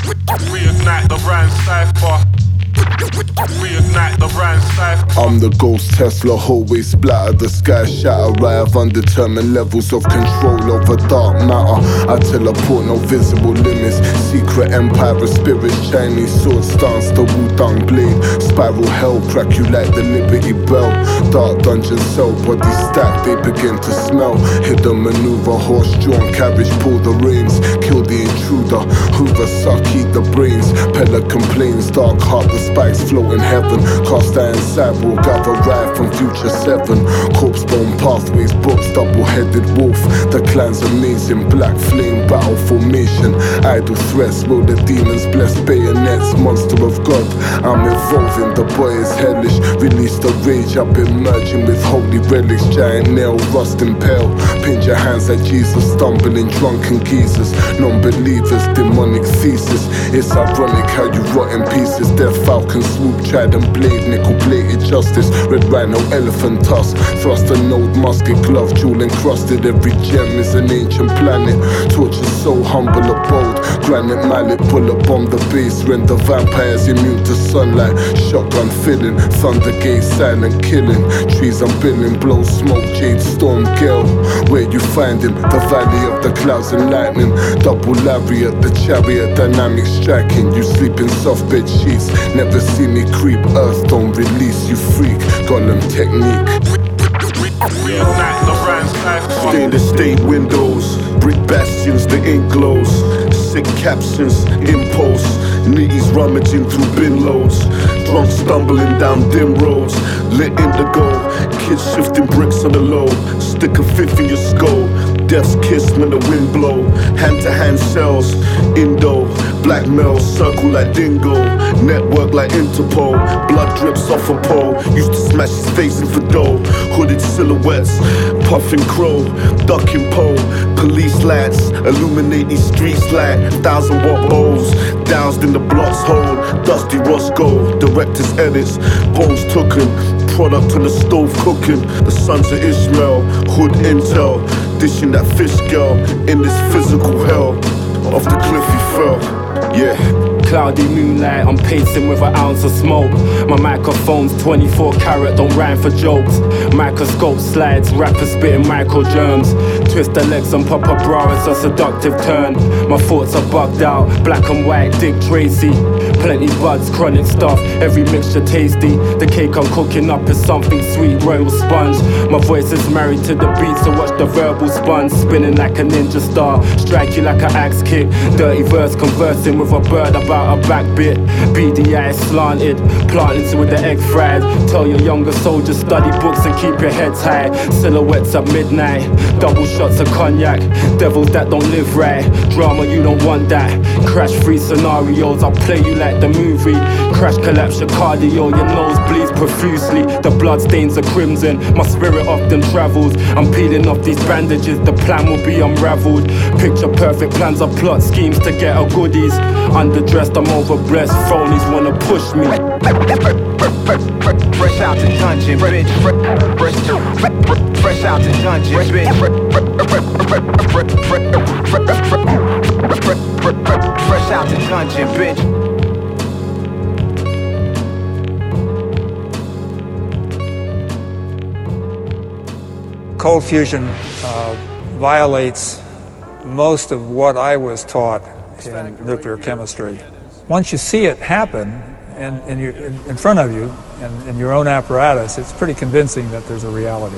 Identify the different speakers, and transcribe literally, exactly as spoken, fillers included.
Speaker 1: Reignite the Rand cipher. Reignite the Rand cipher.
Speaker 2: I'm the ghost Tesla, hallway splatter, the sky shatter. I have undetermined levels of control over dark matter. I teleport, no visible limits. Secret empire of spirits, Chinese sword stance, the Wu-Tang blade. Spiral hell, crack you like the Liberty Bell. Dark dungeon cell, body stack, they begin to smell. Hidden maneuver, horse-drawn carriage, pull the reins. Kill the intruder, Hoover suck, eat the brains. Pelican planes, dark heart, the spikes float in heaven. Cast iron cyborg, gather ride from future seven. Corpse bone pathways, books, double-headed wolf. The clan's amazing, black flame, battle formation. Idle threats, will the demons bless bayonets. Monster of God, I'm evolving, the boy is hellish. Release the rage, I've been merging with holy relics. Giant nail, rusting pale. Pinch your hands like Jesus, stumbling drunken geezers. Non-believers, demonic thesis. It's ironic how you rot in pieces. Death falcon swoop, trident blade, nickel plated justice. Red rhino, elephant tusk. Thrust a node, musket glove, jewel encrusted. Every gem is an ancient planet. Torture so humble abode. Granite mallet, bullet bomb the base. Render vampires immune to sunlight. Shotgun filling, thunder gate, silent killing. Trees unbilling, blow smoke, jade storm gale. Where you find him, the valley of the clouds and lightning. Double lariat, the chariot, dynamic striking. You sleep in soft bed sheets. Never see me creep, earth don't release you freak. Gollum technique.
Speaker 1: Reignite the Rand cipher.
Speaker 3: Stainless state windows, brick bastions, the ink glows. Sick captions, impulse. Niggas rummaging through bin loads. Drunk stumbling down dim roads. Lit indigo, kids shifting bricks on the low. Stick a fifth in your skull. Death's kiss when the wind blow. Hand to hand cells, Indo. Blackmail, circle like dingo. Network like Interpol. Blood drips off a pole. Used to smash his face in for dough. Hooded silhouettes, puffing crow. Ducking pole, police lights. Illuminate these streets like thousand watt bowls. Doused in the block's hole. Dusty Roscoe, director's edits. Bones tooken. Product on the stove cooking. The sons of Ishmael, hood intel. Dishing that fish girl in this physical hell. Off the cliff he fell, yeah.
Speaker 4: Cloudy moonlight, I'm pacing with an ounce of smoke. My microphone's twenty-four carat, don't rhyme for jokes. Microscope slides, rappers spitting micro germs. Twist the legs and pop a bra, it's a seductive turn. My thoughts are bugged out, black and white, Dick Tracy. Plenty buds, chronic stuff, every mixture tasty. The cake I'm cooking up is something sweet, royal sponge. My voice is married to the beat, so watch the verbal sponge. Spinning like a ninja star, strike you like an axe kick. Dirty verse conversing with a bird about a back bit. B D I slanted, planting with the egg fried. Tell your younger soldiers study books and keep your heads high. Silhouettes at midnight, double shots of cognac. Devils that don't live right, drama you don't want that. Crash free scenarios, I'll play you like the movie. Crash collapse your cardio, your nose bleeds profusely. The blood stains are crimson, my spirit often travels. I'm peeling off these bandages, the plan will be unraveled. Picture perfect plans of plot schemes to get our goodies. Underdressed, I'm overblessed, phonies wanna push me.
Speaker 5: Fresh out the dungeon, bitch. Fresh out the dungeon, bitch. Fresh out the dungeon, bitch.
Speaker 6: Cold fusion uh, violates most of what I was taught in nuclear chemistry. Once you see it happen in, in, your, in, in front of you, in, in your own apparatus, it's pretty convincing that there's a reality.